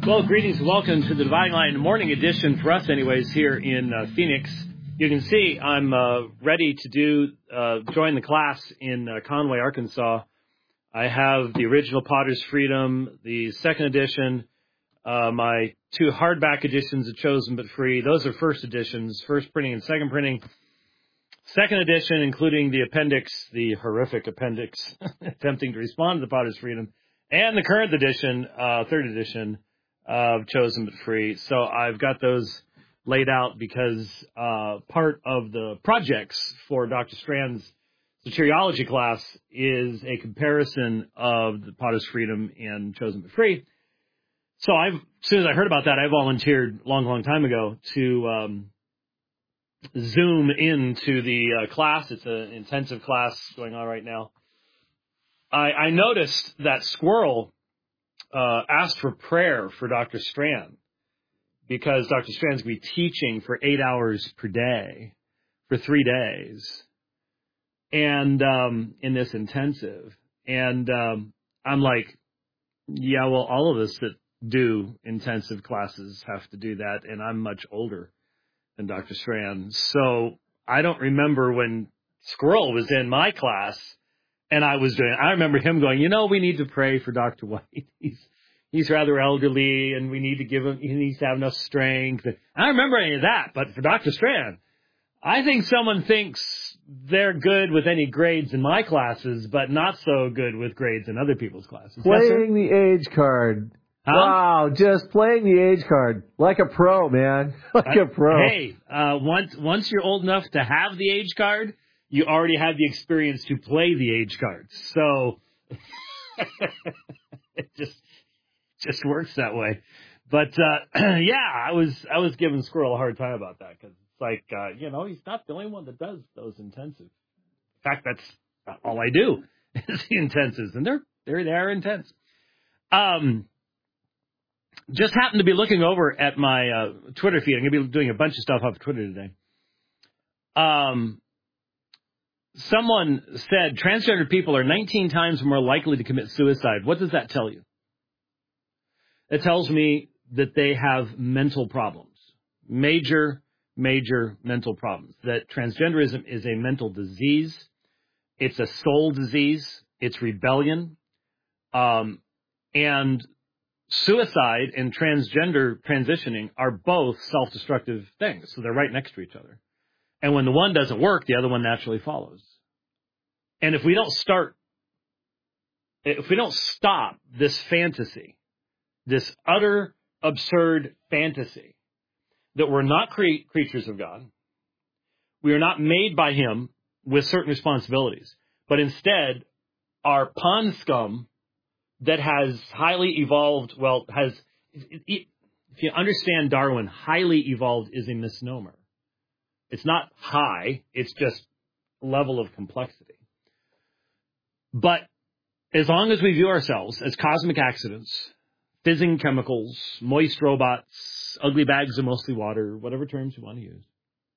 Well, greetings and welcome to the Dividing Line morning edition, for us anyways, here in Phoenix. You can see I'm ready to join the class in Conway, Arkansas. I have the original Potter's Freedom, the second edition, my two hardback editions of Chosen But Free. Those are first editions, first printing and second printing. Second edition, including the appendix, the horrific appendix, attempting to respond to the Potter's Freedom, and the current edition, third edition, of Chosen But Free. So I've got those laid out because part of the projects for Dr. Strand's soteriology class is a comparison of the Potter's Freedom and Chosen But Free. So as soon as I heard about that, I volunteered a long time ago to Zoom into the class. It's an intensive class going on right now. I noticed that Squirrel asked for prayer for Dr. Strand because Dr. Strand's going to be teaching for 8 hours per day for 3 days and in this intensive. And I'm like, yeah, well, all of us that do intensive classes have to do that, and I'm much older than Dr. Strand. So I don't remember when Squirrel was in my class and I was doing it. I remember him going, we need to pray for Dr. White. He's rather elderly, and we need to give him, he needs to have enough strength. I don't remember any of that, but for Dr. Strand, I think someone thinks they're good with any grades in my classes, but not so good with grades in other people's classes. Playing the age card. Huh? Wow, just playing the age card. Like a pro, man. Like a pro. Hey, once you're old enough to have the age card, you already have the experience to play the age cards. So it just works that way. But I was giving Squirrel a hard time about that because it's like he's not the only one that does those intensives. In fact, that's all I do is the intensives, and they're intense. Just happened to be looking over at my Twitter feed. I'm going to be doing a bunch of stuff off Twitter today. Someone said transgender people are 19 times more likely to commit suicide. What does that tell you? It tells me that they have mental problems, major mental problems, that transgenderism is a mental disease. It's a soul disease. It's rebellion. And suicide and transgender transitioning are both self-destructive things. So they're right next to each other. And when the one doesn't work, the other one naturally follows. And if we don't stop this fantasy, this utter absurd fantasy that we're not creatures of God, we are not made by Him with certain responsibilities, but instead are pond scum that has highly evolved, if you understand Darwin, highly evolved is a misnomer. It's not high, it's just level of complexity. But as long as we view ourselves as cosmic accidents, fizzing chemicals, moist robots, ugly bags of mostly water, whatever terms you want to use,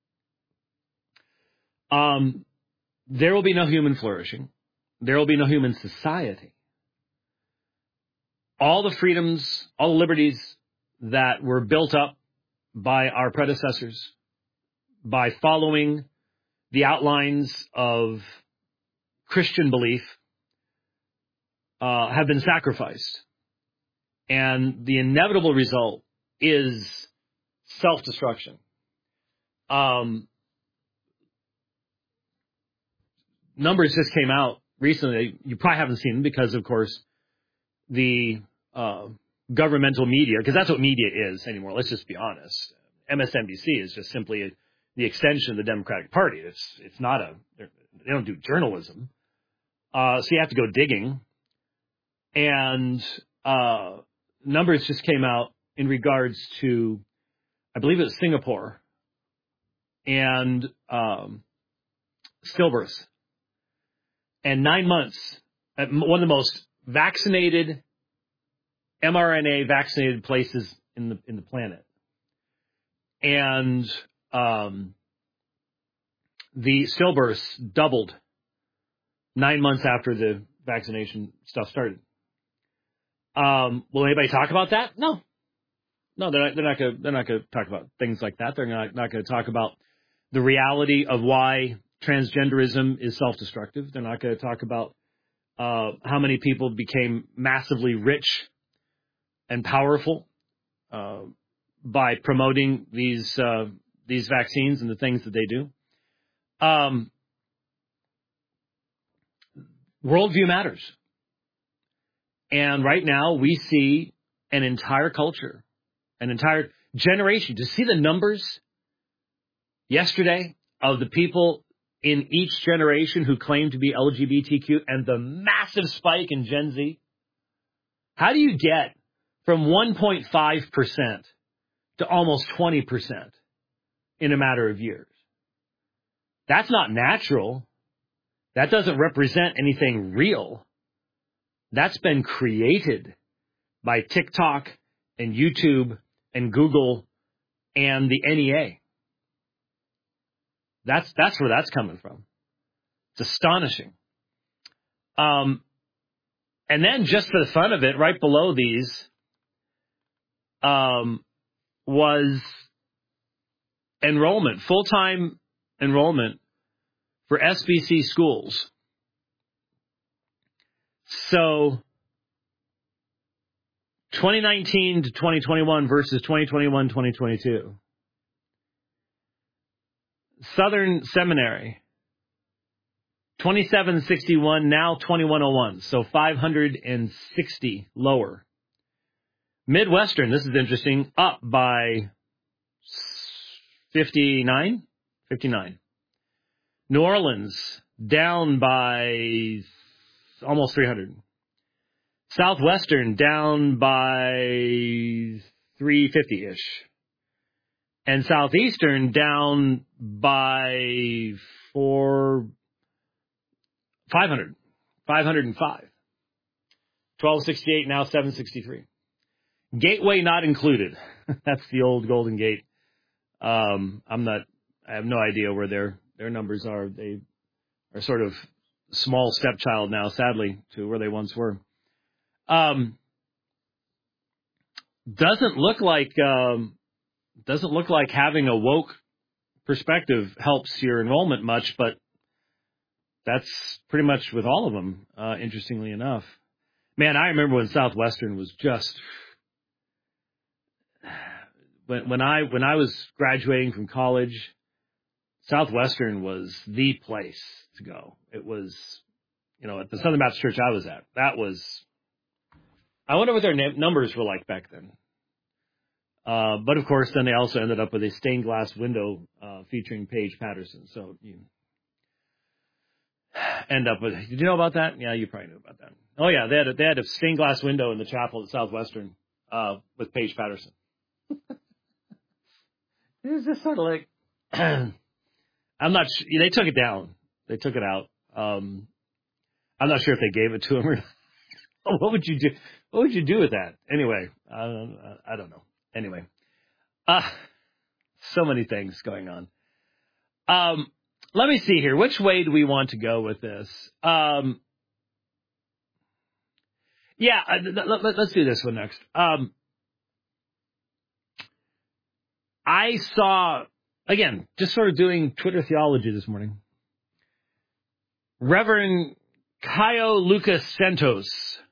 there will be no human flourishing. There will be no human society. All the freedoms, all the liberties that were built up by our predecessors, by following the outlines of Christian belief, have been sacrificed. And the inevitable result is self-destruction. Numbers just came out recently. You probably haven't seen them because, of course, the governmental media, because that's what media is anymore. Let's just be honest. MSNBC is just simply the extension of the Democratic Party. It's not they don't do journalism. So you have to go digging. And numbers just came out in regards to, I believe it was Singapore and stillbirths. And 9 months, at one of the most vaccinated, mRNA vaccinated places in the planet. And the stillbirths doubled 9 months after the vaccination stuff started. Will anybody talk about that? No. No, they're not going to talk about things like that. They're not going to talk about the reality of why transgenderism is self-destructive. They're not going to talk about how many people became massively rich and powerful by promoting these vaccines and the things that they do. Worldview matters. And right now we see an entire culture, an entire generation. To see the numbers yesterday of the people in each generation who claim to be LGBTQ and the massive spike in Gen Z. How do you get from 1.5% to almost 20% in a matter of years? That's not natural. That doesn't represent anything real. That's been created by TikTok and YouTube and Google and the NEA. That's where that's coming from. It's astonishing. And then just for the fun of it, right below these was enrollment, full-time enrollment for SBC schools. So 2019 to 2021 versus 2021-2022. Southern Seminary, 2761, now 2101, so 560 lower. Midwestern, this is interesting, up by 59. New Orleans, down by almost 300. Southwestern, down by 350-ish. And Southeastern down by 505. 1268, now 763. Gateway not included. That's the old Golden Gate. I have no idea where their numbers are. They are sort of small stepchild now, sadly, to where they once were. Doesn't look like having a woke perspective helps your enrollment much, but that's pretty much with all of them, interestingly enough. Man, I remember when Southwestern was just... When I was graduating from college, Southwestern was the place to go. It was, at the Southern Baptist Church I was at. That was... I wonder what their numbers were like back then. But of course, then they also ended up with a stained glass window featuring Paige Patterson. So you end up with. Did you know about that? Yeah, you probably knew about that. Oh yeah, they had a stained glass window in the chapel at Southwestern with Paige Patterson. It was just sort of like I'm not. They took it down. They took it out. I'm not sure if they gave it to him or not. What would you do? What would you do with that? Anyway, I don't know. Anyway, so many things going on. Let me see here. Which way do we want to go with this? Let's do this one next. I saw, again, just sort of doing Twitter theology this morning. Reverend Caio Lucas Santos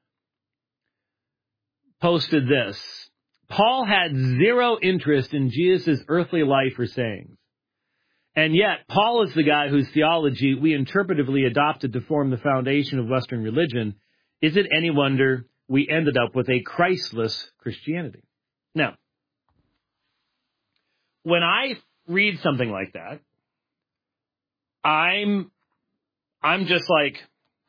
posted this. Paul had zero interest in Jesus' earthly life or sayings. And yet, Paul is the guy whose theology we interpretively adopted to form the foundation of Western religion. Is it any wonder we ended up with a Christless Christianity? Now, when I read something like that, I'm just like,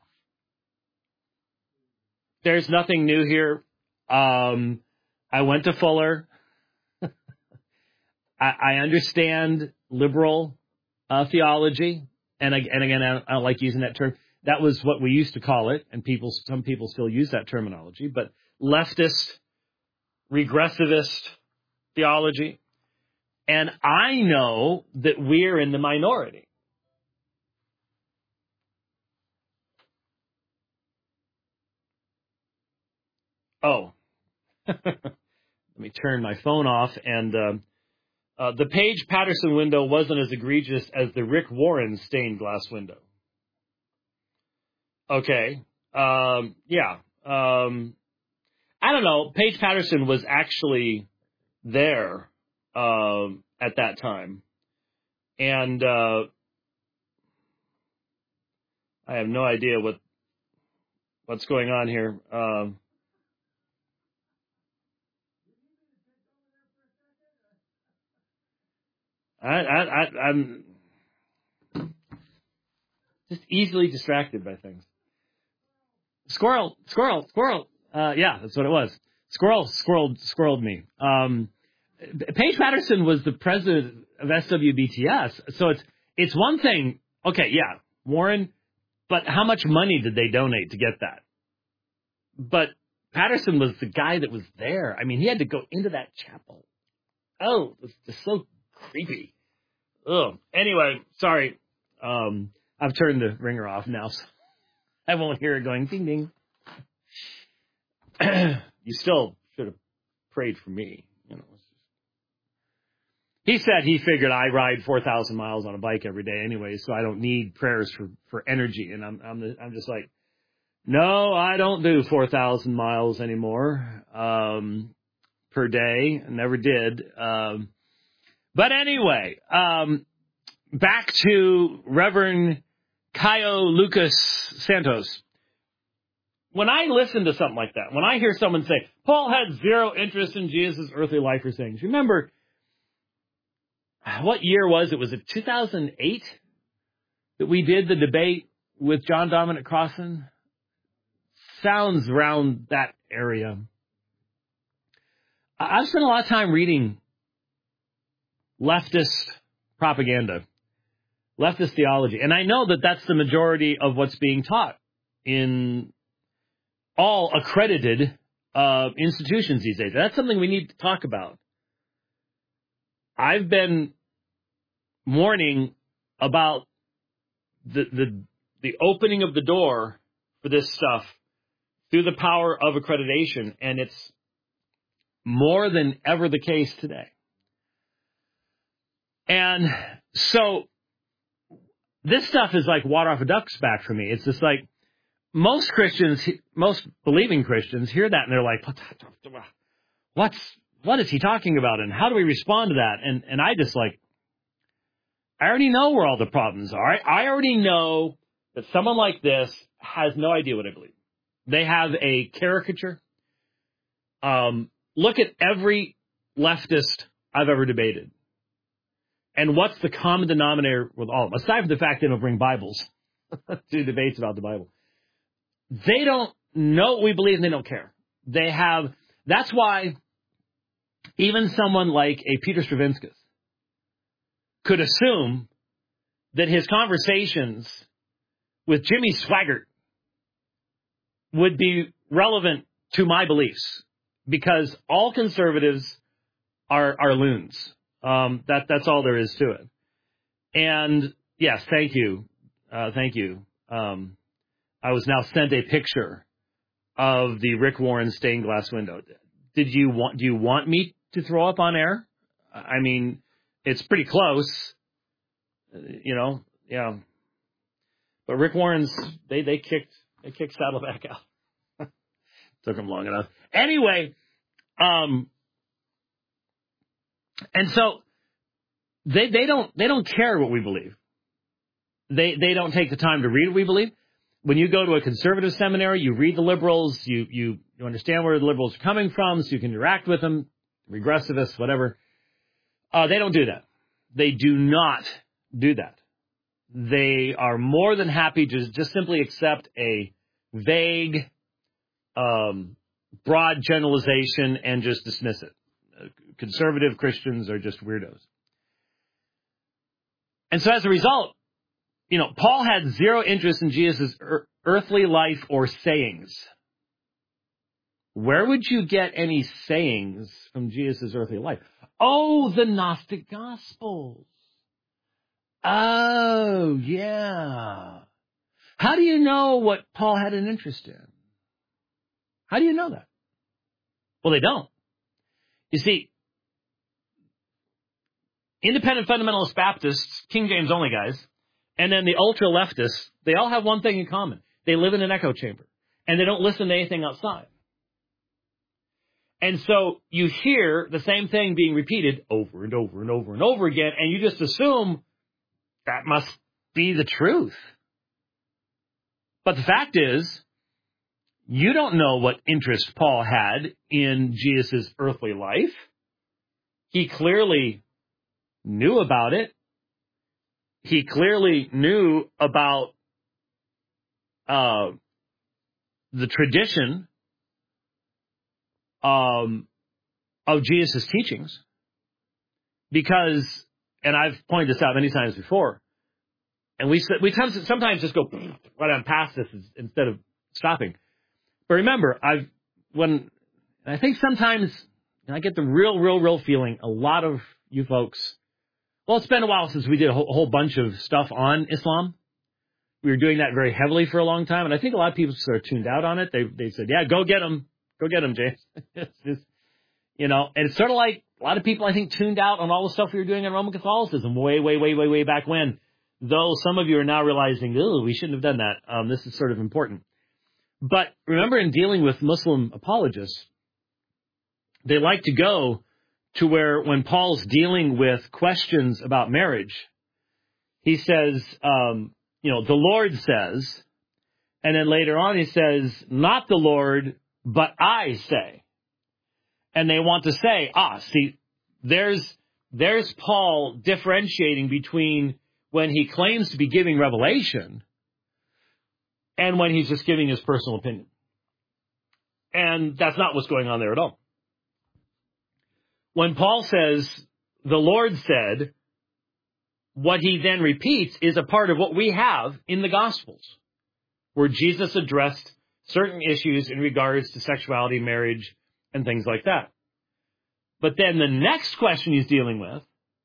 there's nothing new here. I went to Fuller. I understand liberal theology, and again, I don't like using that term. That was what we used to call it, and some people still use that terminology. But leftist, regressivist theology, and I know that we're in the minority. Oh. let me turn my phone off. And the Paige Patterson window wasn't as egregious as the Rick Warren stained glass window. Okay. Yeah. I don't know. Paige Patterson was actually there at that time. And I have no idea what's going on here. I'm just easily distracted by things. Squirrel. Yeah, that's what it was. Squirreled me. Paige Patterson was the president of SWBTS, so it's one thing. Okay, yeah, Warren, but how much money did they donate to get that? But Patterson was the guy that was there. I mean, he had to go into that chapel. Oh, it was just so creepy. Ugh. Anyway, sorry. I've turned the ringer off now, so I won't hear it going ding ding. You still should have prayed for me. You know. He said he figured I ride 4,000 miles on a bike every day anyway, so I don't need prayers for energy. And I'm just like, no, I don't do 4,000 miles anymore per day. I never did. But anyway, back to Reverend Caio Lucas Santos. When I listen to something like that, when I hear someone say, Paul had zero interest in Jesus' earthly life or sayings, remember, what year was it? Was it 2008 that we did the debate with John Dominic Crossan? Sounds around that area. I've spent a lot of time reading leftist propaganda, leftist theology, and I know that that's the majority of what's being taught in all accredited institutions these days. That's something we need to talk about. I've been warning about the opening of the door for this stuff through the power of accreditation, and it's more than ever the case today. And so this stuff is like water off a duck's back for me. It's just like most Christians, most believing Christians hear that and they're like, what is he talking about? And how do we respond to that? And I just like, I already know where all the problems are. I already know that someone like this has no idea what I believe. They have a caricature. Look at every leftist I've ever debated. And what's the common denominator with all of them? Aside from the fact they don't bring Bibles to debates about the Bible. They don't know what we believe and they don't care. That's why even someone like a Peter Stravinskas could assume that his conversations with Jimmy Swaggart would be relevant to my beliefs because all conservatives are loons. That's all there is to it. And yes, thank you. Thank you. I was now sent a picture of the Rick Warren stained glass window. Do you want me to throw up on air? I mean, it's pretty close, yeah. But Rick Warren's, they kicked Saddleback out. Took him long enough. Anyway, and so they don't care what we believe. They don't take the time to read what we believe. When you go to a conservative seminary, you read the liberals, you understand where the liberals are coming from, so you can interact with them, regressivists, whatever. They don't do that. They do not do that. They are more than happy to just simply accept a vague, broad generalization and just dismiss it. Conservative Christians are just weirdos. And so as a result, Paul had zero interest in Jesus' earthly life or sayings. Where would you get any sayings from Jesus' earthly life? Oh, the Gnostic Gospels. Oh, yeah. How do you know what Paul had an interest in? How do you know that? Well, they don't. You see, independent fundamentalist Baptists, King James only guys, and then the ultra-leftists, they all have one thing in common. They live in an echo chamber, and they don't listen to anything outside. And so you hear the same thing being repeated over and over and over and over again, and you just assume that must be the truth. But the fact is, you don't know what interest Paul had in Jesus' earthly life. He clearly knew about it. He clearly knew about the tradition of Jesus' teachings, because, and I've pointed this out many times before, and we sometimes just go right on past this instead of stopping. But remember, I think sometimes, and I get the real feeling, a lot of you folks, well, it's been a while since we did a whole bunch of stuff on Islam. We were doing that very heavily for a long time, and I think a lot of people sort of tuned out on it. They said, yeah, go get them, James. It's just, and it's sort of like a lot of people, I think, tuned out on all the stuff we were doing on Roman Catholicism way back when, though some of you are now realizing, oh, we shouldn't have done that. This is sort of important. But remember, in dealing with Muslim apologists, they like to go to where when Paul's dealing with questions about marriage, he says, the Lord says, and then later on he says, not the Lord, but I say. And they want to say, see, there's Paul differentiating between when he claims to be giving revelation and when he's just giving his personal opinion. And that's not what's going on there at all. When Paul says, the Lord said, what he then repeats is a part of what we have in the Gospels, where Jesus addressed certain issues in regards to sexuality, marriage, and things like that. But then the next question he's dealing with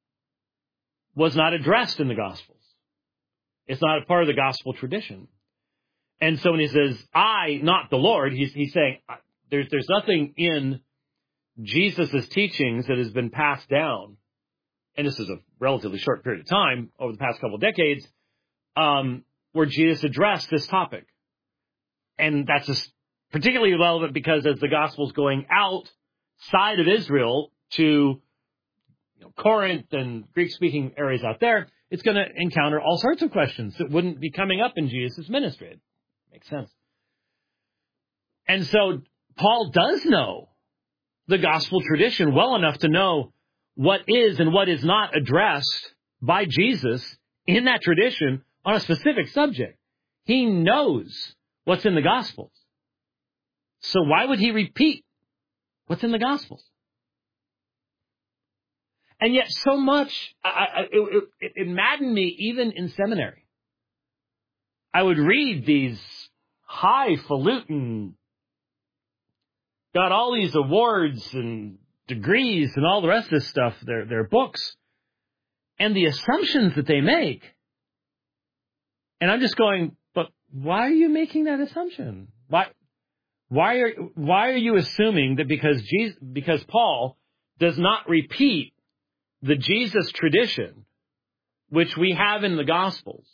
was not addressed in the Gospels. It's not a part of the Gospel tradition. And so when he says, I, not the Lord, he's saying there's nothing in Jesus' teachings that has been passed down, and this is a relatively short period of time, over the past couple of decades, where Jesus addressed this topic. And that's just particularly relevant because as the gospel's going outside of Israel to Corinth and Greek-speaking areas out there, it's going to encounter all sorts of questions that wouldn't be coming up in Jesus' ministry. It makes sense. And so Paul does know the gospel tradition well enough to know what is and what is not addressed by Jesus in that tradition on a specific subject. He knows what's in the Gospels. So why would he repeat what's in the Gospels? And yet so much, it maddened me even in seminary. I would read these highfalutin, got all these awards and degrees and all the rest of this stuff, their books, and the assumptions that they make. And I'm just going, but why are you making that assumption? Why are you assuming that because Paul does not repeat the Jesus tradition, which we have in the Gospels,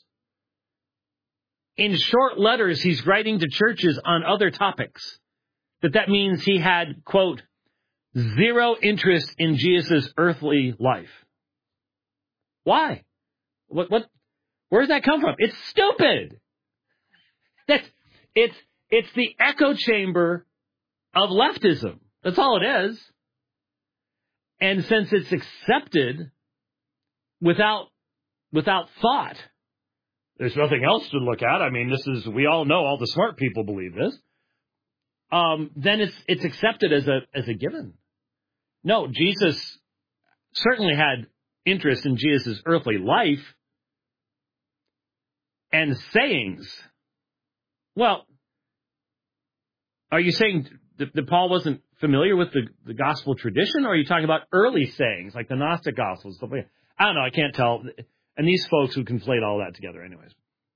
in short letters he's writing to churches on other topics, that means he had, quote, zero interest in Jesus' earthly life? Why? What? Where does that come from? It's stupid. It's the echo chamber of leftism. That's all it is. And since it's accepted without thought, there's nothing else to look at. I mean, we all know all the smart people believe this. Then it's accepted as a given. No, Jesus certainly had interest in Jesus' earthly life and sayings. Well, are you saying that Paul wasn't familiar with the gospel tradition, or are you talking about early sayings like the Gnostic Gospels? Stuff like that? I don't know. I can't tell. And these folks who conflate all that together, anyways.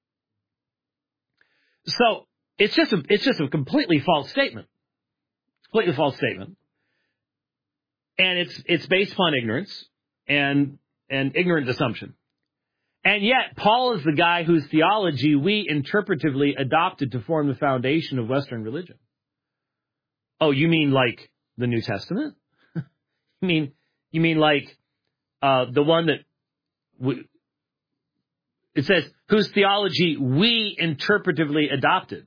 So it's just a completely false statement. Completely false statement. And it's based upon ignorance and ignorant assumption. And yet, Paul is the guy whose theology we interpretively adopted to form the foundation of Western religion. Oh, you mean like the New Testament? You mean like the one that it says whose theology we interpretively adopted?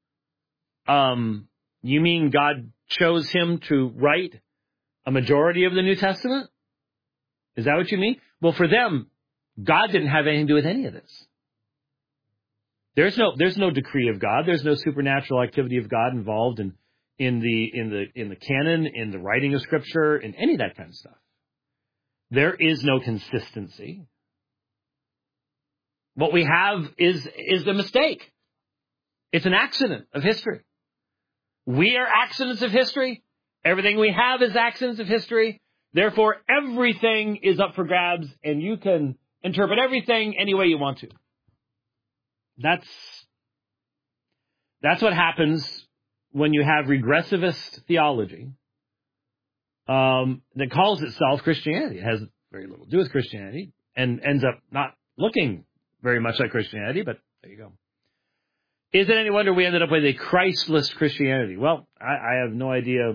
You mean God chose him to write a majority of the New Testament? Is that what you mean? Well, for them, God didn't have anything to do with any of this. There's no decree of God. There's no supernatural activity of God involved in the canon, in the writing of Scripture, in any of that kind of stuff. There is no consistency. What we have is a mistake. It's an accident of history. We are accidents of history. Everything we have is accidents of history. Therefore, everything is up for grabs, and you can interpret everything any way you want to. That's what happens when you have regressivist theology that calls itself Christianity. It has very little to do with Christianity and ends up not looking very much like Christianity, but there you go. Is it any wonder we ended up with a Christless Christianity? Well, I have no idea.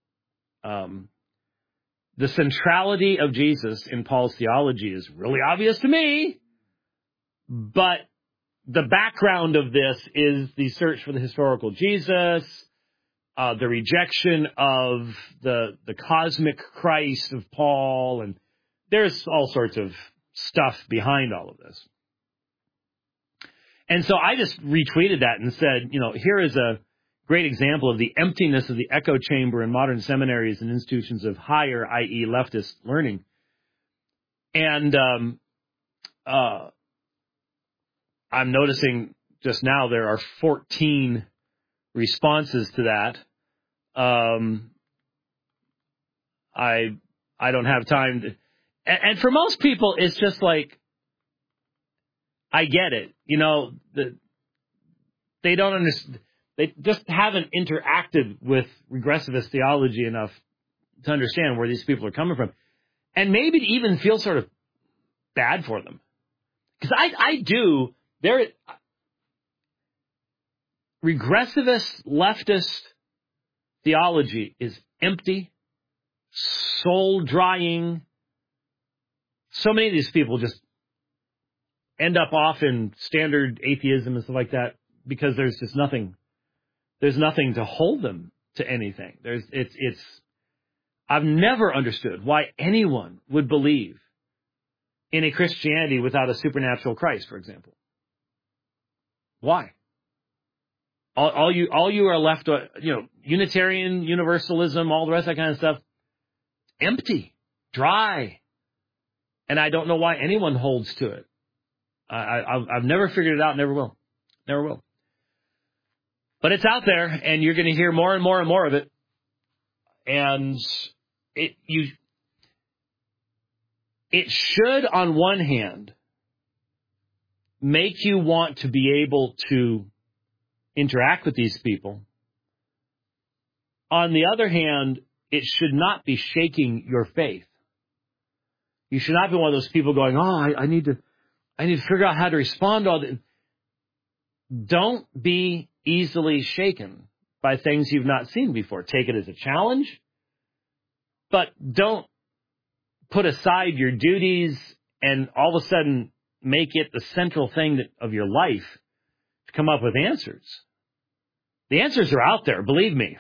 The centrality of Jesus in Paul's theology is really obvious to me, but the background of this is the search for the historical Jesus, the rejection of the cosmic Christ of Paul, and there's all sorts of stuff behind all of this. And so I just retweeted that and said, here is a great example of the emptiness of the echo chamber in modern seminaries and institutions of higher, i.e. leftist learning. And I'm noticing just now there are 14 responses to that. I don't have time to, and for most people, it's just like, I get it. They don't understand. They just haven't interacted with regressivist theology enough to understand where these people are coming from. And maybe to even feel sort of bad for them. Because I do. Regressivist, leftist theology is empty, soul-drying. So many of these people just end up off in standard atheism and stuff like that because there's just nothing. There's nothing to hold them to anything. I've never understood why anyone would believe in a Christianity without a supernatural Christ, for example. Why? All you are left, Unitarian, Universalism, all the rest of that kind of stuff, empty, dry. And I don't know why anyone holds to it. I've never figured it out, never will. Never will. But it's out there, and you're going to hear more and more and more of it. And it should, on one hand, make you want to be able to interact with these people. On the other hand, it should not be shaking your faith. You should not be one of those people going, I need to figure out how to respond to all this. Don't be easily shaken by things you've not seen before. Take it as a challenge, but don't put aside your duties and all of a sudden make it the central thing of your life to come up with answers. The answers are out there, believe me.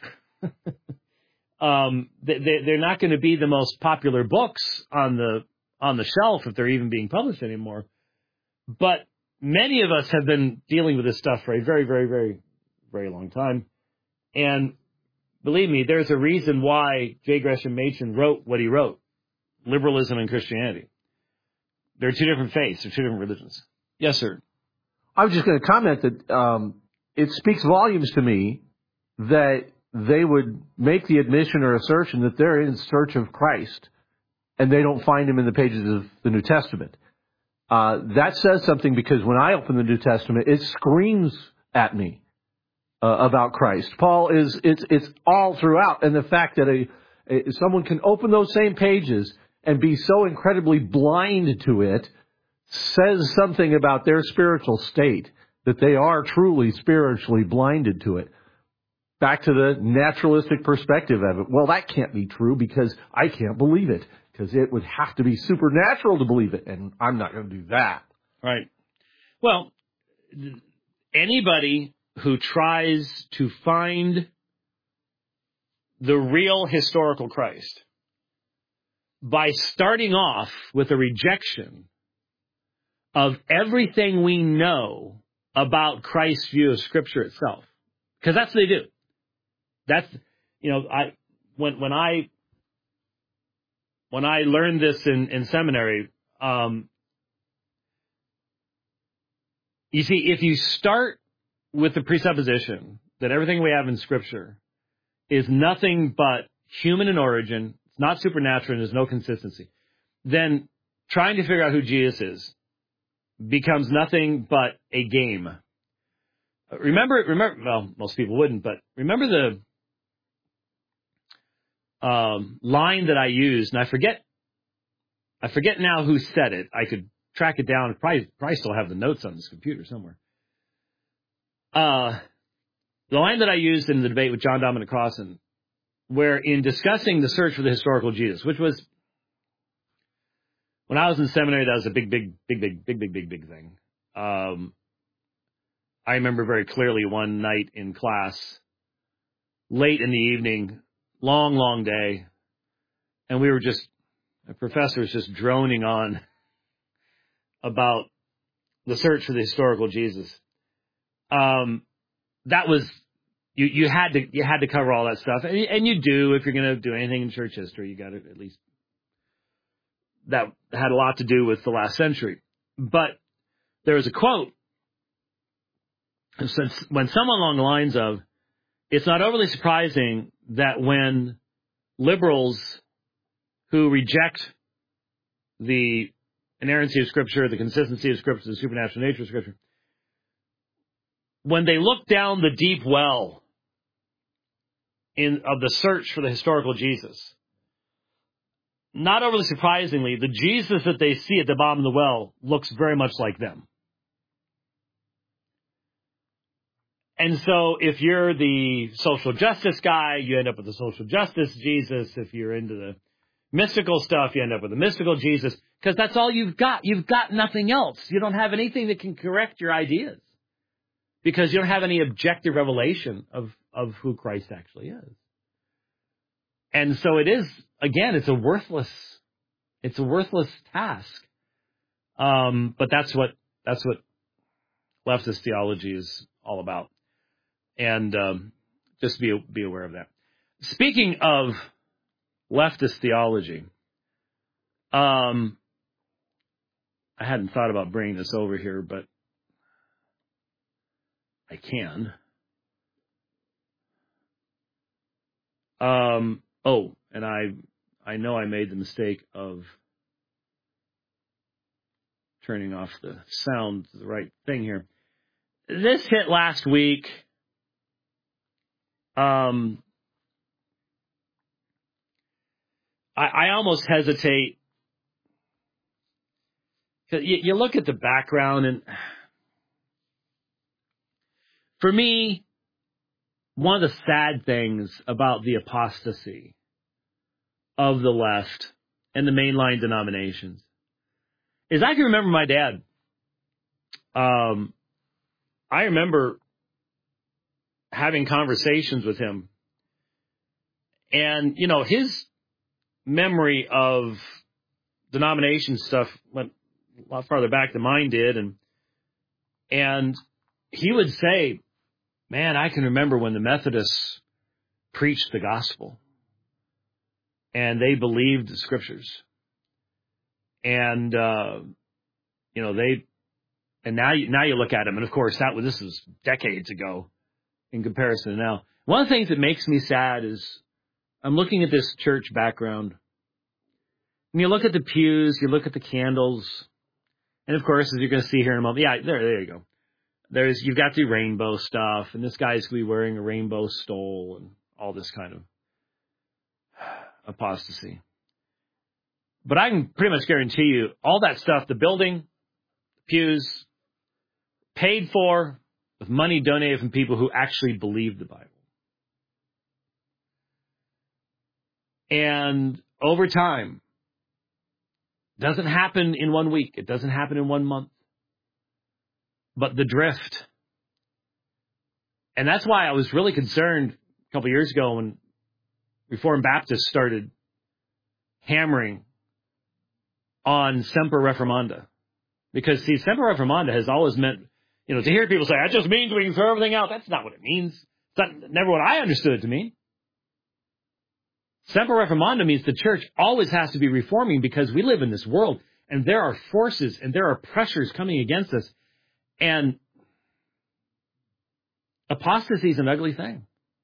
They're not going to be the most popular books on the shelf if they're even being published anymore. But many of us have been dealing with this stuff for a very, very, very, very long time. And believe me, there's a reason why J. Gresham Machen wrote what he wrote. Liberalism and Christianity. They're two different faiths. They're two different religions. Yes, sir. I was just going to comment that it speaks volumes to me that they would make the admission or assertion that they're in search of Christ and they don't find him in the pages of the New Testament. That says something because when I open the New Testament, it screams at me about Christ. Paul it's all throughout. And the fact that Someone can open those same pages and be so incredibly blind to it, says something about their spiritual state, that they are truly spiritually blinded to it. Back to the naturalistic perspective of it. Well, that can't be true because I can't believe it, because it would have to be supernatural to believe it, and I'm not going to do that. Right. Well, anybody who tries to find the real historical Christ by starting off with a rejection of everything we know about Christ's view of Scripture itself, because that's what they do. That's, when I learned this in seminary, you see, if you start with the presupposition that everything we have in Scripture is nothing but human in origin, it's not supernatural, and there's no consistency, then trying to figure out who Jesus is becomes nothing but a game. Remember, well, most people wouldn't, but remember the line that I used, and I forget now who said it. I could track it down. Probably still have the notes on this computer somewhere. The line that I used in the debate with John Dominic Crossan, where in discussing the search for the historical Jesus, which was, when I was in seminary, that was a big thing. I remember very clearly one night in class, late in the evening, long day, and the professor was just droning on about the search for the historical Jesus. That was, you had to cover all that stuff, and you do if you're going to do anything in church history. You got to at least, that had a lot to do with the last century. But there was a quote when someone along the lines of, it's not overly surprising that when liberals who reject the inerrancy of Scripture, the consistency of Scripture, the supernatural nature of Scripture, when they look down the deep well of the search for the historical Jesus, not overly surprisingly, the Jesus that they see at the bottom of the well looks very much like them. And so if you're the social justice guy, you end up with the social justice Jesus. If you're into the mystical stuff, you end up with the mystical Jesus, because that's all you've got. You've got nothing else. You don't have anything that can correct your ideas, because you don't have any objective revelation of who Christ actually is. And so it is, again, it's a worthless task. But that's what leftist theology is all about. And just be aware of that. Speaking of leftist theology, I hadn't thought about bringing this over here, but I can. And I know I made the mistake of turning off the sound to the right thing here. This hit last week. I almost hesitate. You look at the background, and for me, one of the sad things about the apostasy of the left and the mainline denominations is I can remember my dad. I remember having conversations with him, and, his memory of denomination stuff went a lot farther back than mine did. And he would say, man, I can remember when the Methodists preached the gospel and they believed the Scriptures. And, now you look at them, and of course this was decades ago in comparison to now. One of the things that makes me sad is I'm looking at this church background, and you look at the pews, you look at the candles, and of course, as you're going to see here in a moment, there you go. You've got the rainbow stuff, and this guy's going to be wearing a rainbow stole and all this kind apostasy. But I can pretty much guarantee you all that stuff, the building, the pews, paid for with money donated from people who actually believe the Bible. And over time, it doesn't happen in 1 week. It doesn't happen in 1 month. But the drift. And that's why I was really concerned a couple of years ago when Reformed Baptists started hammering on Semper Reformanda. Because, see, Semper Reformanda has always meant, to hear people say, that just means we can throw everything out. That's not what it means. It's never what I understood it to mean. Semper Reformanda means the church always has to be reforming because we live in this world and there are forces and there are pressures coming against us. And apostasy is an ugly thing.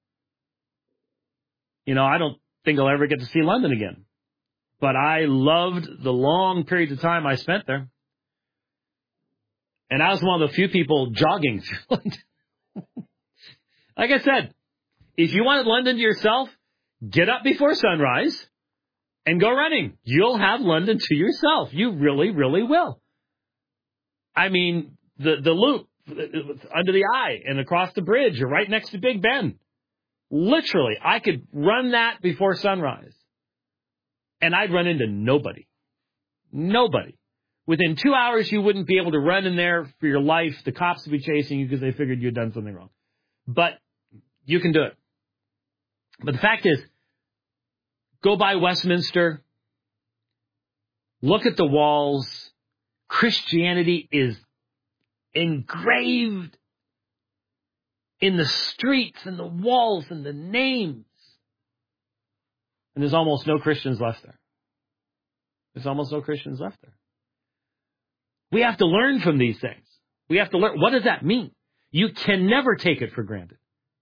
I don't think I'll ever get to see London again. But I loved the long periods of time I spent there. And I was one of the few people jogging through London. Like I said, if you wanted London to yourself, get up before sunrise and go running. You'll have London to yourself. You really, really will. I mean, the loop under the eye and across the bridge are right next to Big Ben. Literally, I could run that before sunrise. And I'd run into nobody. Nobody. Within 2 hours, you wouldn't be able to run in there for your life. The cops would be chasing you because they figured you'd done something wrong. But you can do it. But the fact is, go by Westminster. Look at the walls. Christianity is engraved in the streets and the walls and the names. And there's almost no Christians left there. There's almost no Christians left there. We have to learn from these things. We have to learn. What does that mean? You can never take it for granted.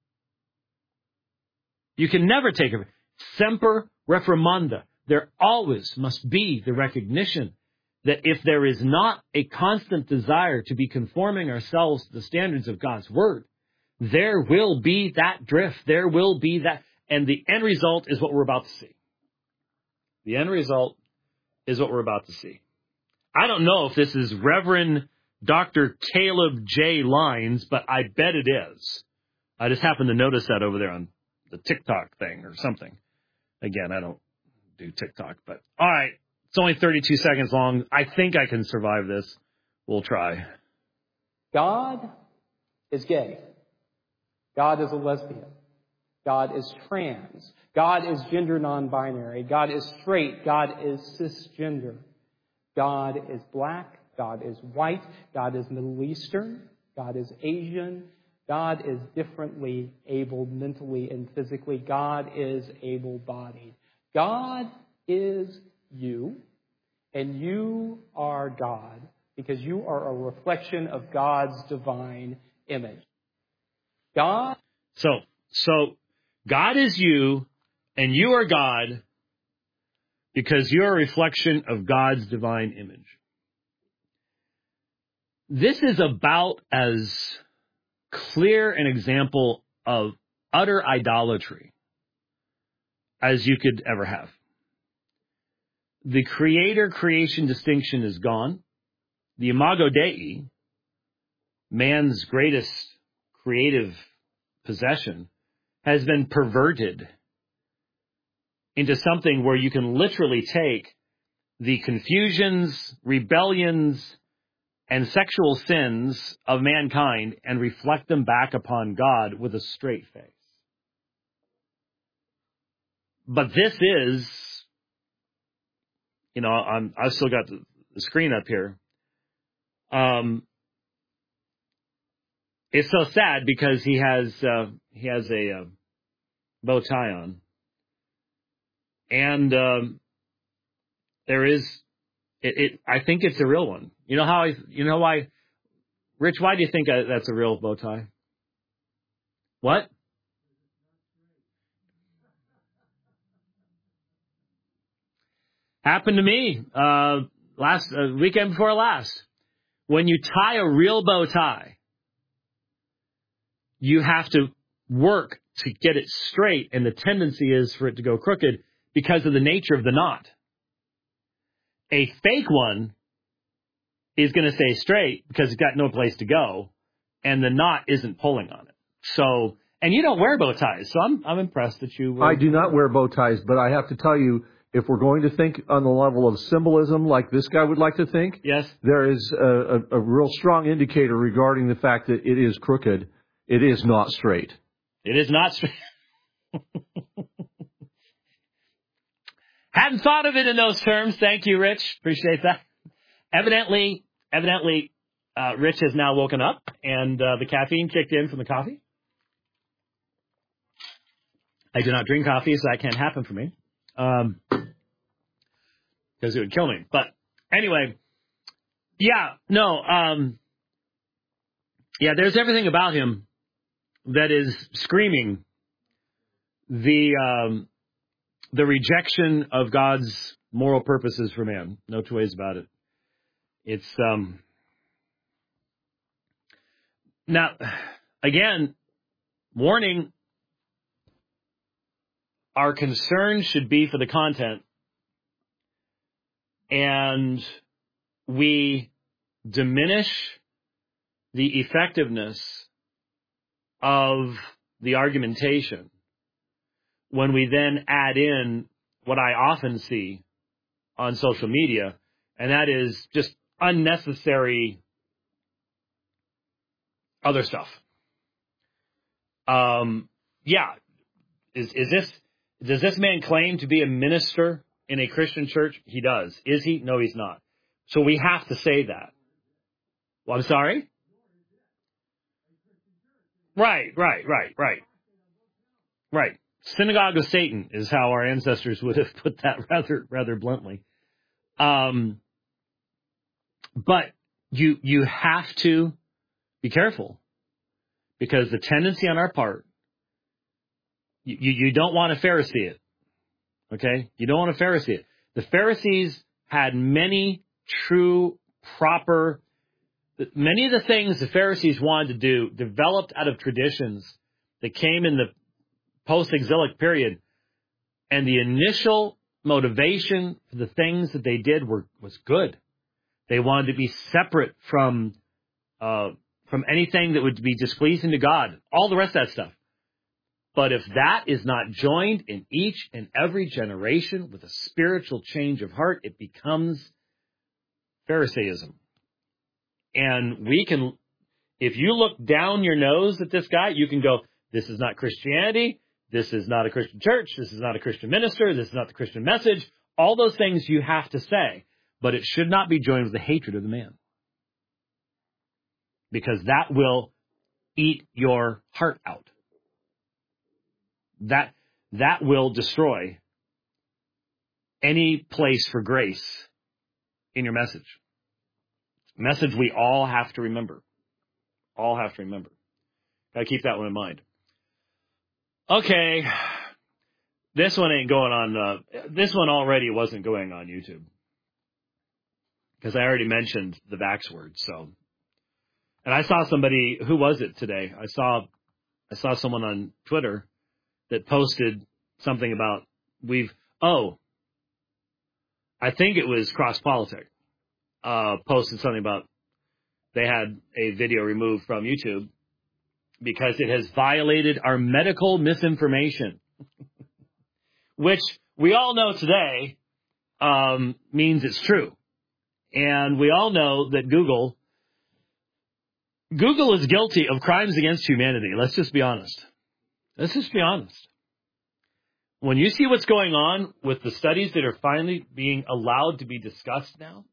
You can never take it. Semper Reformanda. There always must be the recognition that if there is not a constant desire to be conforming ourselves to the standards of God's Word, there will be that drift. There will be that. And the end result is what we're about to see. The end result is what we're about to see. I don't know if this is Reverend Dr. Caleb J. Lyons, but I bet it is. I just happened to notice that over there on the TikTok thing or something. Again, I don't do TikTok, but all right. It's only 32 seconds long. I think I can survive this. We'll try. God is gay. God is a lesbian. God is trans. God is gender non-binary. God is straight. God is cisgender. God is black. God is white. God is Middle Eastern. God is Asian. God is differently abled mentally and physically. God is able-bodied. God is you, and you are God, because you are a reflection of God's divine image. God. So God is you, and you are God, because you're a reflection of God's divine image. This is about as clear an example of utter idolatry as you could ever have. The creator-creation distinction is gone. The imago Dei, man's greatest creative possession, has been perverted into something where you can literally take the confusions, rebellions, and sexual sins of mankind and reflect them back upon God with a straight face. But this is, I've still got the screen up here. It's so sad because he has a bow tie on, and there is I think it's a real one. You know why, Rich? Why do you think that's a real bow tie? What? Happened to me last weekend before last. When you tie a real bow tie, you have to work to get it straight, and the tendency is for it to go crooked because of the nature of the knot. A fake one is going to stay straight because it's got no place to go, and the knot isn't pulling on it. So, and you don't wear bow ties, so I'm impressed that you... I do not wear bow ties, but I have to tell you, if we're going to think on the level of symbolism like this guy would like to think, yes, there is a real strong indicator regarding the fact that it is crooked. It is not straight. It is not straight. Hadn't thought of it in those terms. Thank you, Rich. Appreciate that. Evidently, Rich has now woken up, and the caffeine kicked in from the coffee. I do not drink coffee, so that can't happen for me. Because it would kill me. But anyway, there's everything about him that is screaming the rejection of God's moral purposes for man. No two ways about it. It's now again, warning. Our concern should be for the content, and we diminish the effectiveness of the argumentation when we then add in what I often see on social media, and that is just unnecessary other stuff. Does this man claim to be a minister in a Christian church? He does. Is he? No, he's not. So we have to say that. Well, I'm sorry? Right. Synagogue of Satan is how our ancestors would have put that rather bluntly. But you have to be careful, because the tendency on our part, you don't want to Pharisee it, okay? You don't want to Pharisee it. The Pharisees had many of the things the Pharisees wanted to do developed out of traditions that came in the post-exilic period, and the initial motivation for the things that they did was good. They wanted to be separate from anything that would be displeasing to God, all the rest of that stuff. But if that is not joined in each and every generation with a spiritual change of heart, it becomes Pharisaism. And if you look down your nose at this guy, you can go, this is not Christianity, this is not a Christian church, this is not a Christian minister, this is not the Christian message. All those things you have to say, but it should not be joined with the hatred of the man, because that will eat your heart out. That will destroy any place for grace in your message. Message we all have to remember. All have to remember. Got to keep that one in mind. Okay. This one ain't going on. This one already wasn't going on YouTube, because I already mentioned the Vax word. So, and I saw somebody, who was it today? I saw someone on Twitter that posted something about I think it was Cross Politic, posted something about they had a video removed from YouTube because it has violated our medical misinformation, which we all know today means it's true. And we all know that Google is guilty of crimes against humanity. Let's just be honest. When you see what's going on with the studies that are finally being allowed to be discussed now,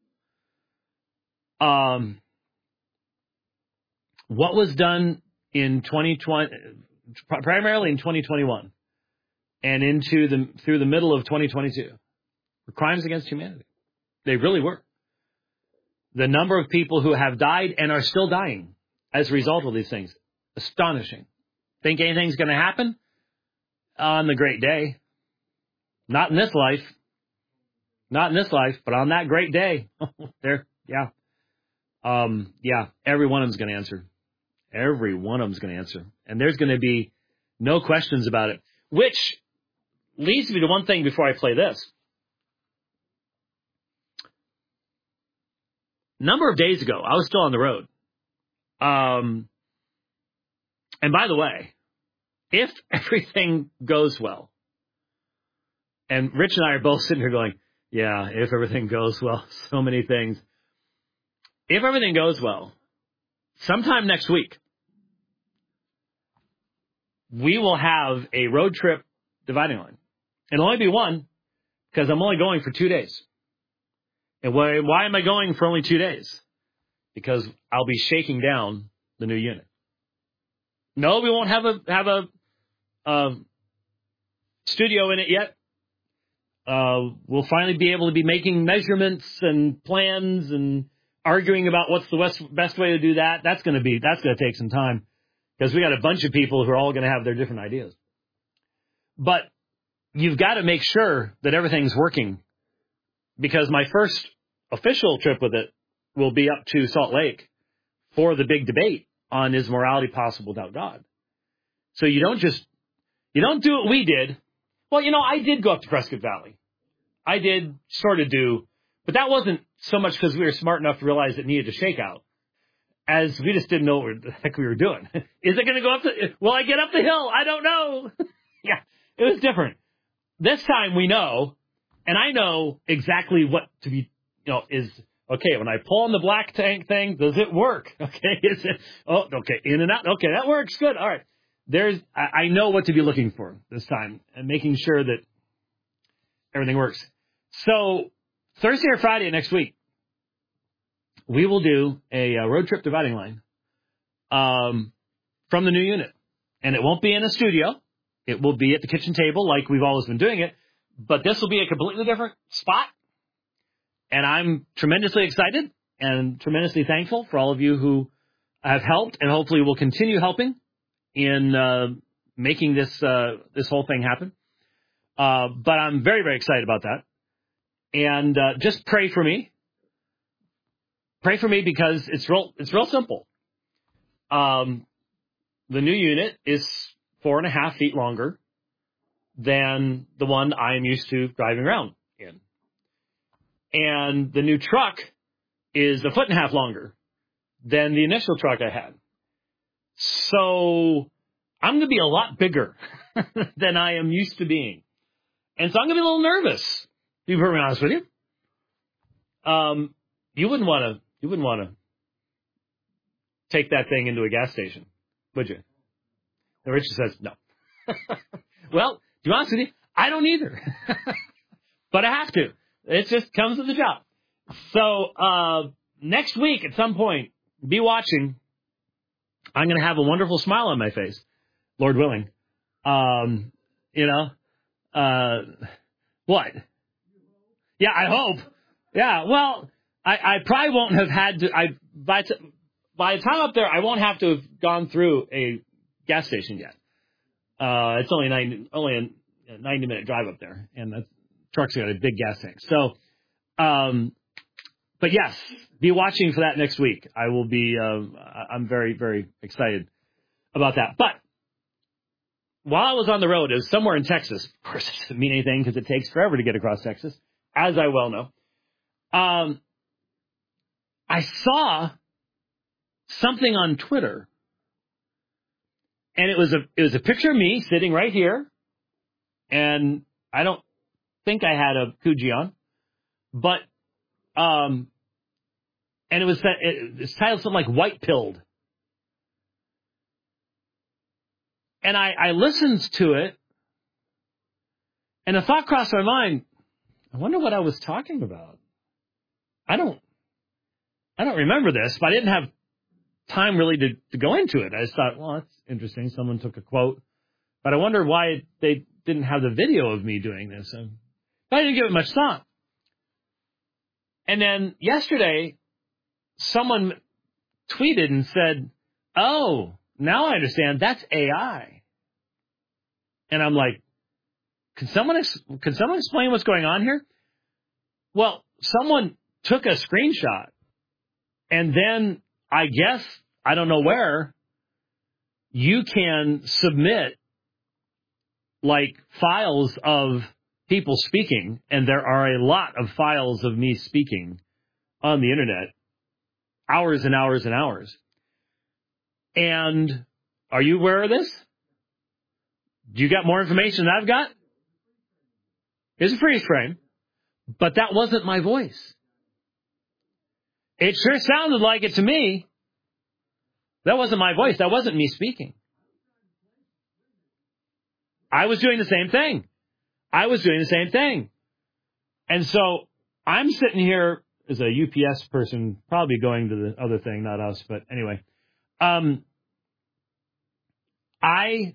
what was done in 2020, primarily in 2021, and through the middle of 2022, were crimes against humanity. They really were. The number of people who have died and are still dying as a result of these things, astonishing. Think anything's going to happen on the great day? Not in this life. Not in this life, but on that great day. Every one of them's going to answer. Every one of them's going to answer. And there's going to be no questions about it. Which leads me to one thing before I play this. A number of days ago, I was still on the road. And by the way, if everything goes well, and Rich and I are both sitting here going, yeah, if everything goes well, so many things. If everything goes well, sometime next week, we will have a road trip dividing line. It'll only be one, because I'm only going for 2 days. And why am I going for only 2 days? Because I'll be shaking down the new unit. No, we won't have a studio in it yet. We'll finally be able to be making measurements and plans and arguing about what's the best way to do that. That's going to take some time, because we got a bunch of people who are all going to have their different ideas. But you've got to make sure that everything's working, because my first official trip with it will be up to Salt Lake for the big debate on is morality possible without God. So you don't do what we did. Well, I did go up to Prescott Valley. I did sort of do, but that wasn't so much because we were smart enough to realize it needed a shakeout, as we just didn't know what the heck we were doing. Is it going to go up will I get up the hill? I don't know. Yeah, it was different. This time we know, and I know exactly what to be, is, okay, when I pull on the black tank thing, does it work? Okay, is it, okay, in and out. Okay, that works, good, all right. I know what to be looking for this time, and making sure that everything works. So Thursday or Friday next week, we will do a road trip dividing line from the new unit. And it won't be in a studio. It will be at the kitchen table like we've always been doing it. But this will be a completely different spot. And I'm tremendously excited and tremendously thankful for all of you who have helped and hopefully will continue helping in making this whole thing happen. But I'm very, very excited about that. And just pray for me. Pray for me, because it's real simple. The new unit is 4.5 feet longer than the one I am used to driving around in. And the new truck is 1.5 feet longer than the initial truck I had. So I'm going to be a lot bigger than I am used to being. And so I'm going to be a little nervous, to be perfectly honest with you. You wouldn't want to take that thing into a gas station, would you? And Richard says, no. Well, to be honest with you, I don't either. But I have to. It just comes with the job. So next week at some point, be watching. I'm going to have a wonderful smile on my face, Lord willing. What? Yeah, I hope. Yeah, well, I probably won't have had to. By the time up there, I won't have to have gone through a gas station yet. It's only a 90-minute drive up there, and the truck's got a big gas tank. So, but yes, be watching for that next week. I will be. I'm very, very excited about that. But while I was on the road, it was somewhere in Texas. Of course, it doesn't mean anything because it takes forever to get across Texas, as I well know. I saw something on Twitter, and it was a picture of me sitting right here, and I don't think I had a koozie on, but and it was titled something like "White Pilled," and I listened to it, and a thought crossed my mind. I wonder what I was talking about. I don't remember this, but I didn't have time really to go into it. I just thought, well, that's interesting. Someone took a quote, but I wonder why they didn't have the video of me doing this. But I didn't give it much thought. And then yesterday, someone tweeted and said, "Oh, now I understand. That's AI." And I'm like, Can someone explain what's going on here? Well, someone took a screenshot, and then I guess, I don't know where, you can submit like files of people speaking, and there are a lot of files of me speaking on the internet, hours and hours and hours. And are you aware of this? Do you got more information than I've got? It's a freeze frame, but that wasn't my voice. It sure sounded like it to me. That wasn't my voice. That wasn't me speaking. I was doing the same thing. And so I'm sitting here as a UPS person, probably going to the other thing, not us, but anyway. I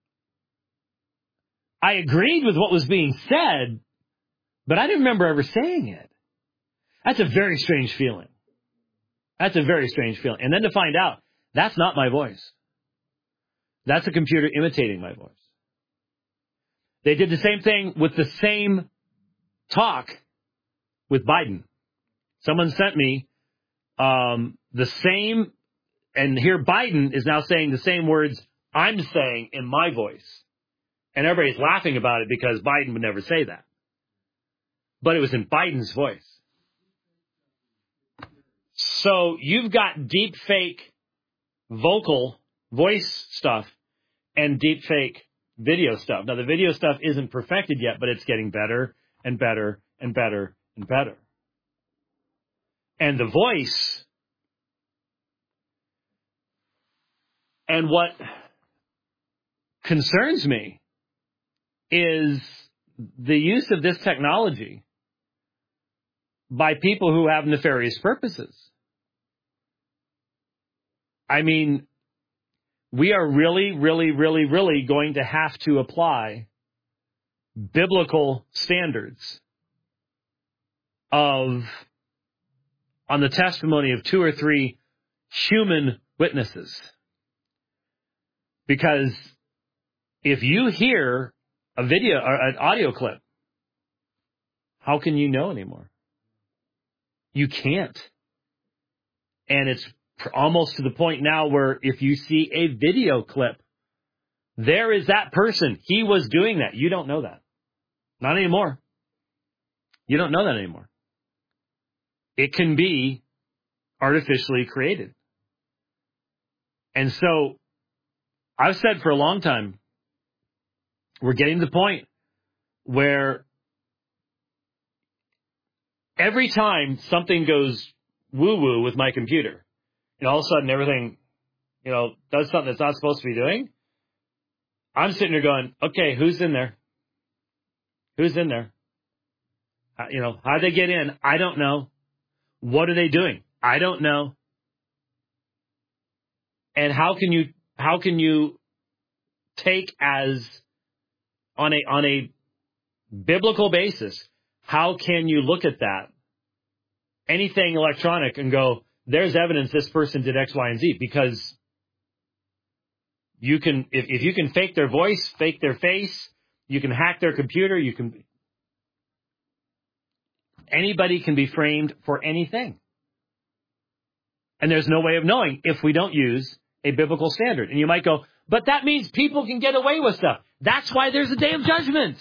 agreed with what was being said, but I didn't remember ever saying it. That's a very strange feeling. And then to find out, that's not my voice. That's a computer imitating my voice. They did the same thing with the same talk with Biden. Someone sent me the same, and here Biden is now saying the same words I'm saying in my voice. And everybody's laughing about it because Biden would never say that. But it was in Biden's voice. So you've got deep fake vocal voice stuff and deep fake video stuff. Now, the video stuff isn't perfected yet, but it's getting better and better and better and better. And the voice, and what concerns me is the use of this technology by people who have nefarious purposes. I mean, we are really, really, really, really going to have to apply biblical standards on the testimony of 2 or 3 human witnesses. Because if you hear a video or an audio clip, how can you know anymore? You can't. And it's almost to the point now where if you see a video clip, there is that person. He was doing that. You don't know that. Not anymore. You don't know that anymore. It can be artificially created. And so I've said for a long time, we're getting to the point where every time something goes woo-woo with my computer, all of a sudden everything, does something it's not supposed to be doing, I'm sitting there going, okay, who's in there? Who's in there? How'd they get in? I don't know. What are they doing? I don't know. And how can you take as on a biblical basis, how can you look at that, anything electronic, and go, there's evidence this person did X, Y, and Z? Because you can, if you can fake their voice, fake their face, you can hack their computer, anybody can be framed for anything. And there's no way of knowing if we don't use a biblical standard. And you might go, but that means people can get away with stuff. That's why there's a day of judgment.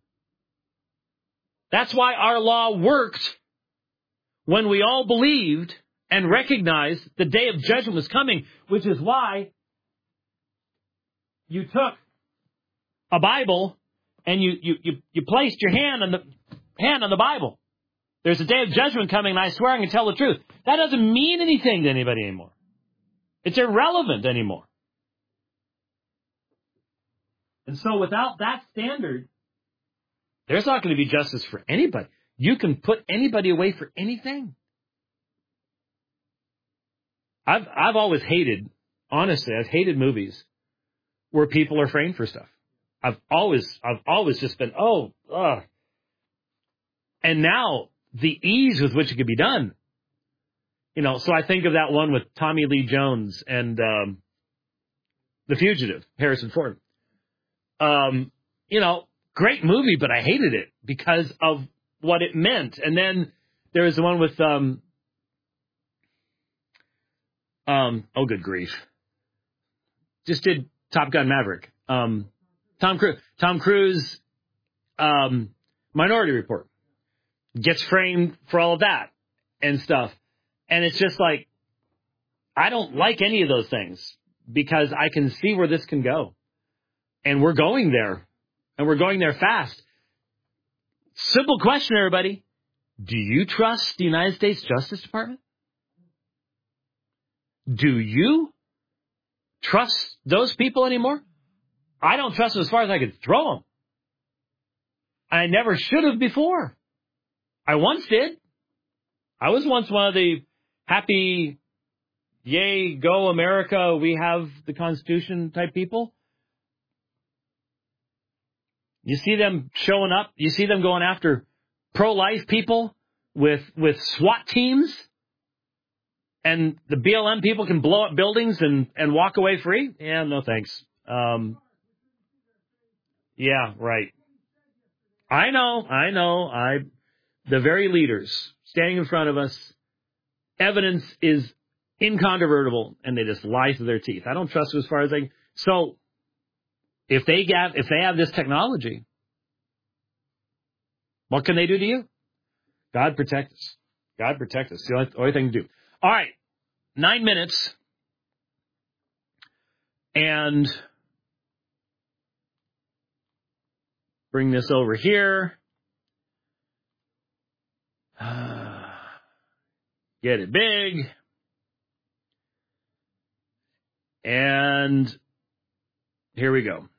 That's why our law worked when we all believed and recognized the day of judgment was coming, which is why you took a Bible and you placed your hand on the Bible. There's a day of judgment coming, and I swear I can tell the truth. That doesn't mean anything to anybody anymore. It's irrelevant anymore. And so without that standard, there's not going to be justice for anybody. You can put anybody away for anything. I've always hated, honestly, I've hated movies where people are framed for stuff. I've always just been, and now the ease with which it could be done. So I think of that one with Tommy Lee Jones and The Fugitive, Harrison Ford. Great movie, but I hated it because of what it meant. And then there was the one with, good grief. Just did Top Gun Maverick. Tom Cruise, Minority Report, gets framed for all of that and stuff. And it's just like, I don't like any of those things because I can see where this can go. And we're going there. And we're going there fast. Simple question, everybody. Do you trust the United States Justice Department? Do you trust those people anymore? I don't trust them as far as I could throw them. I never should have before. I once did. I was once one of the happy, yay, go America, we have the Constitution type people. You see them showing up. You see them going after pro-life people with SWAT teams. And the BLM people can blow up buildings and walk away free? Yeah, no thanks. Yeah, right. I know. The very leaders standing in front of us, evidence is incontrovertible, and they just lie through their teeth. I don't trust them as far as I... So, if they have this technology, what can they do to you? God protect us. God protect us. The only thing to do. All right, 9 minutes, and bring this over here. Get it big. And here we go.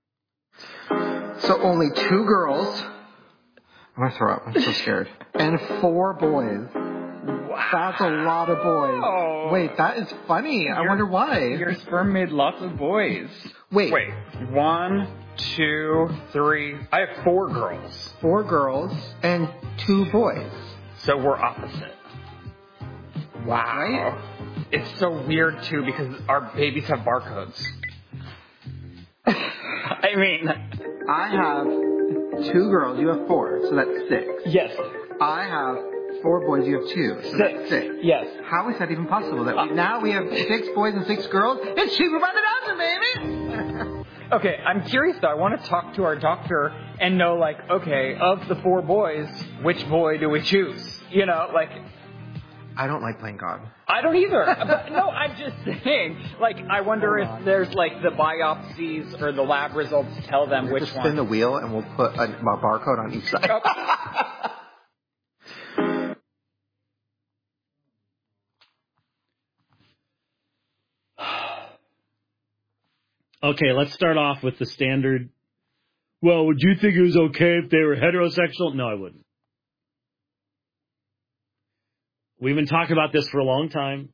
So only 2 girls. I'm going to throw up. I'm so scared. And 4 boys. Wow. That's a lot of boys. Wait, that is funny. I wonder why. Your sperm made lots of boys. Wait. 1, 2, 3. I have 4 girls. 4 girls and 2 boys. So we're opposite. Wow. Right? It's so weird, too, because our babies have barcodes. I mean, I have 2 girls. You have 4. So that's 6. Yes. I have 4 boys. You have 2. So that's 6. Yes. How is that even possible? That now we have 6 boys and 6 girls? It's cheaper by the dozen, baby! Okay, I'm curious, though. I want to talk to our doctor and know, like, okay, of the 4 boys, which boy do we choose? You know, like... I don't like playing God. I don't either. But, no, I'm just saying. Like, I wonder if there's, like, the biopsies or the lab results tell them which one. Just spin the wheel and we'll put a barcode on each side. Okay, let's start off with the standard. Well, would you think it was okay if they were heterosexual? No, I wouldn't. We've been talking about this for a long time.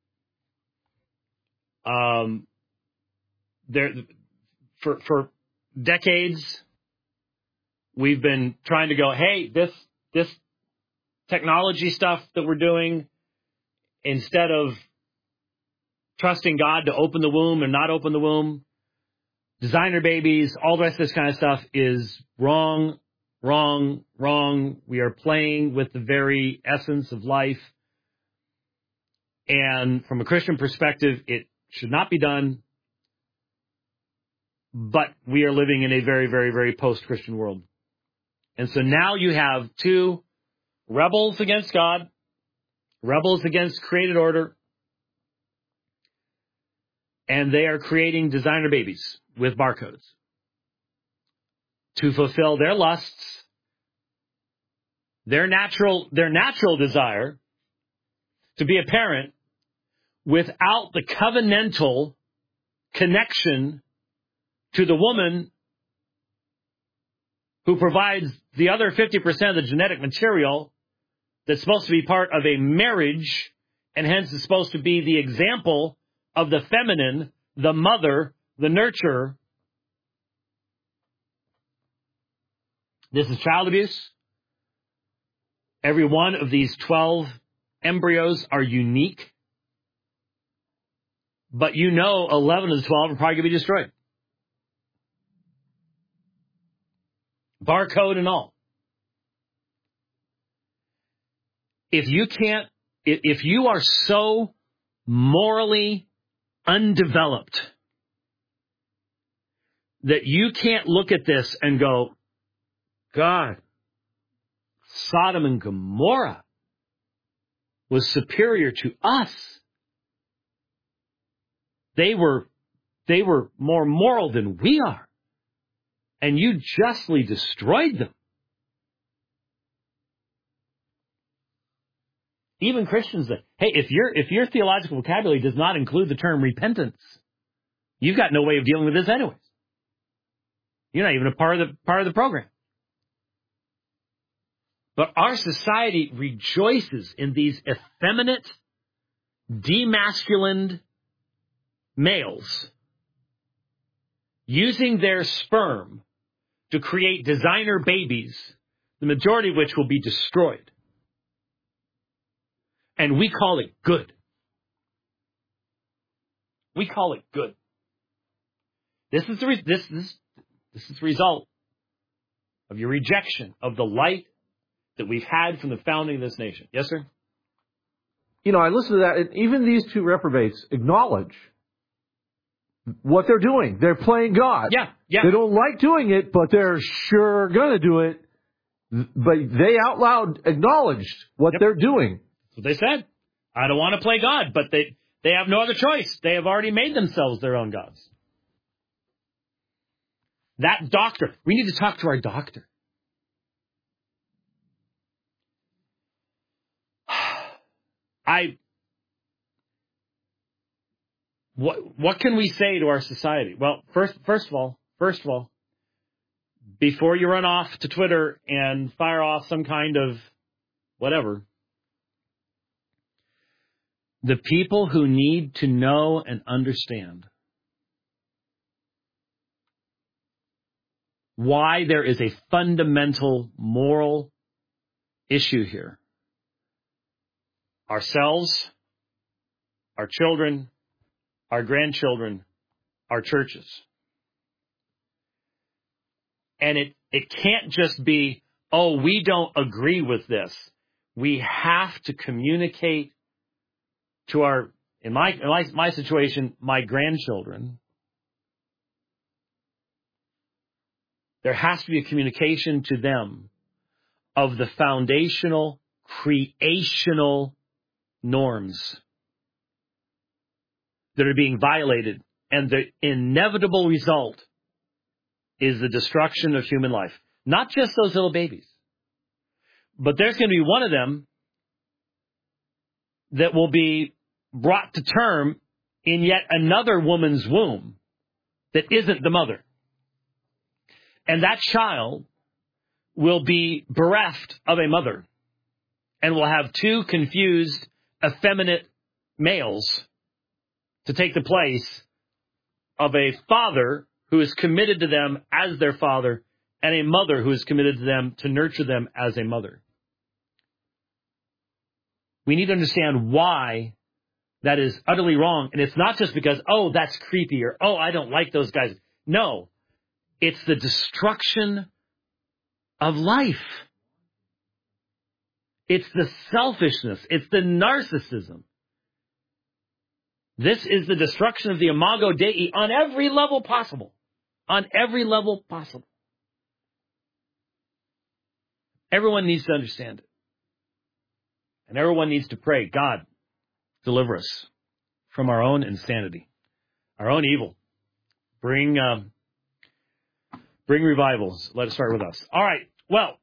For decades, we've been trying to go, hey, this technology stuff that we're doing, instead of trusting God to open the womb and not open the womb, designer babies, all the rest of this kind of stuff is wrong. We are playing with the very essence of life. And from a Christian perspective, it should not be done. But we are living in a very, very, very post-Christian world. And so now you have 2 rebels against God, rebels against created order, and they are creating designer babies with barcodes to fulfill their lusts, their natural desire to be a parent without the covenantal connection to the woman who provides the other 50% of the genetic material that's supposed to be part of a marriage and hence is supposed to be the example of the feminine, the mother, the nurturer. This is child abuse. Every one of these 12 embryos are unique. But 11 of the 12 are probably going to be destroyed. Barcode and all. If you are so morally undeveloped that you can't look at this and go, God, Sodom and Gomorrah was superior to us. They were more moral than we are. And you justly destroyed them. Even Christians say, hey, if your theological vocabulary does not include the term repentance, you've got no way of dealing with this anyways. You're not even a part of the program. But our society rejoices in these effeminate, demasculined males using their sperm to create designer babies, the majority of which will be destroyed. And we call it good. We call it good. This is the result of your rejection of the light that we've had from the founding of this nation. Yes, sir? I listen to that, and even these two reprobates acknowledge what they're doing. They're playing God. Yeah. They don't like doing it, but they're sure going to do it. But they out loud acknowledged what they're doing. That's what they said. I don't want to play God, but they have no other choice. They have already made themselves their own gods. That doctor, we need to talk to our doctor. What can we say to our society? Well, first of all, before you run off to Twitter and fire off some kind of whatever, the people who need to know and understand why there is a fundamental moral issue here. Ourselves, our children, our grandchildren, our churches. And it can't just be, oh, we don't agree with this. We have to communicate to our, in my situation, my grandchildren. There has to be a communication to them of the foundational, creational norms that are being violated, and the inevitable result is the destruction of human life. Not just those little babies, but there's going to be one of them that will be brought to term in yet another woman's womb that isn't the mother. And that child will be bereft of a mother and will have two confused, effeminate males to take the place of a father who is committed to them as their father and a mother who is committed to them to nurture them as a mother. We need to understand why that is utterly wrong. And it's not just because, oh, that's creepy or, oh, I don't like those guys. No, it's the destruction of life. It's the selfishness. It's the narcissism. This is the destruction of the imago Dei on every level possible. On every level possible. Everyone needs to understand it. And everyone needs to pray, God, deliver us from our own insanity, our own evil. Bring revivals. Let it start with us. All right. Well,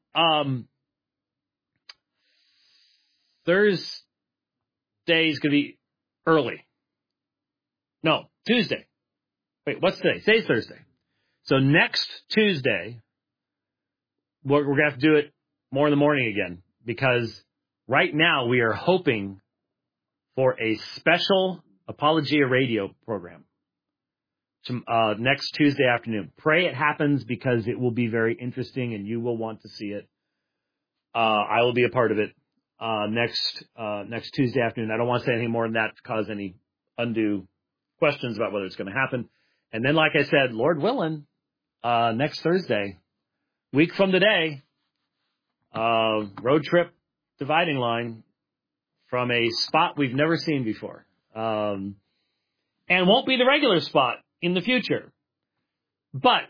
Thursday is going to be early. No, Tuesday. Wait, what's today? Today's Thursday. So next Tuesday, we're going to have to do it more in the morning again, because right now we are hoping for a special Apologia radio program next Tuesday afternoon. Pray it happens, because it will be very interesting and you will want to see it. I will be a part of it next Tuesday afternoon. I don't want to say anything more than that to cause any undue questions about whether it's going to happen. And then, like I said, Lord willing, next Thursday, week from today, road trip dividing line from a spot we've never seen before. And won't be the regular spot in the future. But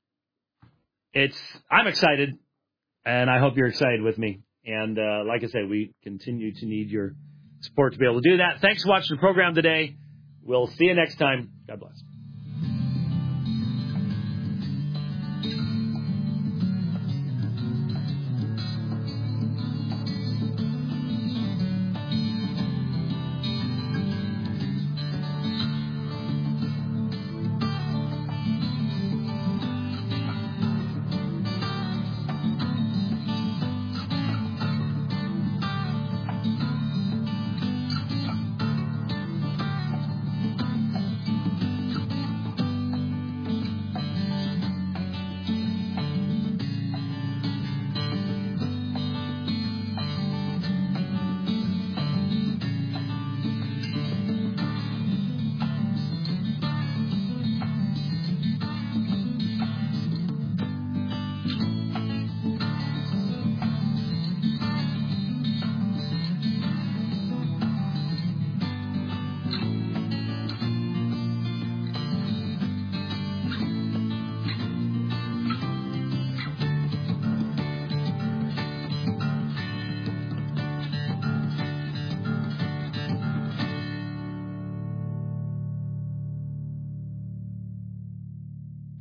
I'm excited, and I hope you're excited with me. And like I said, we continue to need your support to be able to do that. Thanks for watching the program today. We'll see you next time. God bless.